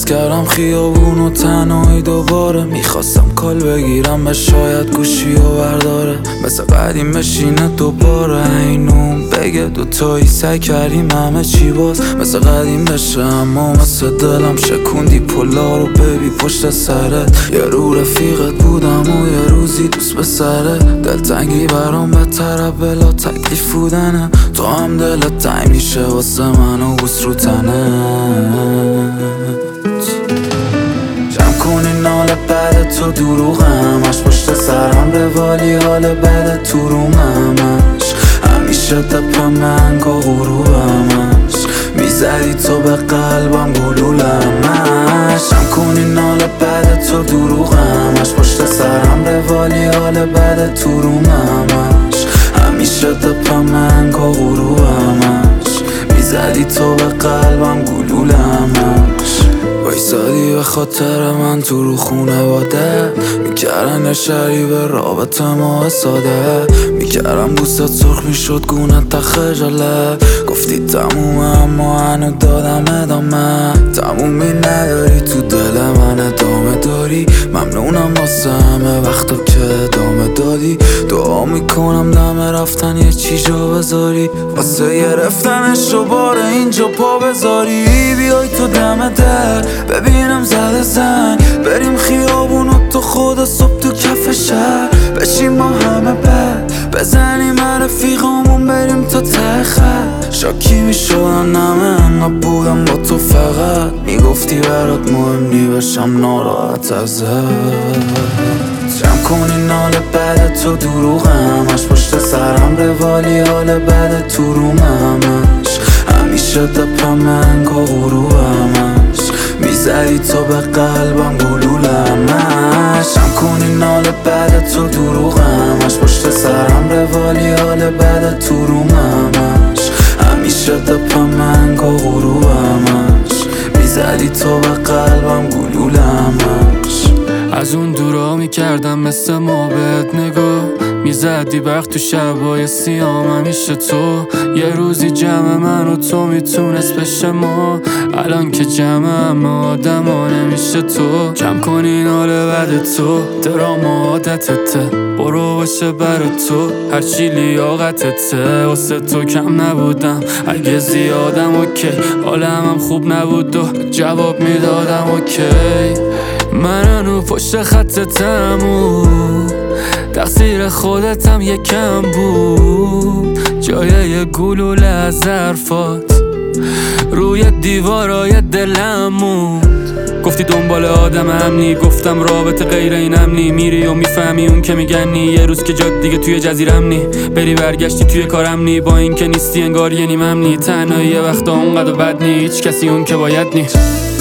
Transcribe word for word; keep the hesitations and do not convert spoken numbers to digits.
عوض کردم خیابون و تنهایی دوباره. میخواستم کال بگیرم به شاید گوشی و برداره، مثل قدیم بشینه دوباره اینون بگه دوتایی سعی کردیم همه چی باز مثل قدیم بشه، اما مثل دلم شکوندی پلا رو ببی پشت سرت. یه رو رفیقت بودم و یه روزی دوست به سره، دلتنگی برام بدتره بلا تکلیف بودنه. تو هم دلت تنگ میشه واسه من و بوس رو تنت. جمع کنی نال بعد تو دروغ همش پشت سرم روالی حال بعد تو روممش همیشه دپ من که غروبمش میزدی تو به قلبم گلولمش. جمع کنی نال بعد تو دروغ همش پشت سرم روالی حال بعد تو روممش همیشه دپ من که غروبمش میزدی تو به قلبم گلولمش. وایسادی به خاطر من تو رو خونواده، میکردن شری به رابطه ما ساده، میکردم بوست سرخ میشد گونت تا خجالت. گفتی تمومه اما هنو دادم ادامه، تمومی نداری تو دل من ادامه داری. ممنونم واسه همه وقتا که ادامه دادی، دعا میکنم دم رفتن یه چی جا بذاری، واسه گرفتنش رو بار اینجا پا بذاری. بیای تو دم در ببینم زده زنگ، بریم خیابون و تو خود صبح تو کف شهر بشیم ما همه بد، بزنیم رفیقامون بریم تا ته خط. شاکی میشدن همه انقدر بودم با تو فقط میگفتی برات مهم نی بشم ناراحت ازت. جمع کنی نال بعد تو دروغ همش پشت سرم روالی حال بعد تو روممش همیشه دپ من که غروبمش میزدی تو به قلبم گلولمش. جمع کنی نال بعد تو دروغ همش پشت سرم روالی حال بعد تو روممش همیشه دپ من که غروبمش میزدی تو به قلبم گلولمش. از اون دورا میکردم مثل ما بهت نگاه، میزدی وقت تو شبای سیام همیشه تو. یه روزی جمع من و تو میتونست بشه ما، الان که جمع همه آدم ها نمیشه تو. جمع کنی ناله بعد تو دراما عادتته، برو باشه برا تو هرچی لیاقتته. واسه تو کم نبودم اگه زیادم اوکی، حالم هم خوب نبود و جواب میدادم اوکی. من هنو پشت خطتم و تقصیر خودتم یکم بود، جای یه گلوله از حرفات روی دیوارای دلم موند. گفتی دنبال آدم امنی، گفتم رابطه غیر این امنی، میری و میفهمی اون که میگنی یه روز که جاد دیگه توی جزیرم نی، بری برگشتی توی کارم نی، با این که نیستی انگار یه نیم امنی. تنهایی یه وقتا اونقدر بد نی، هیچ کسی اون که باید نی.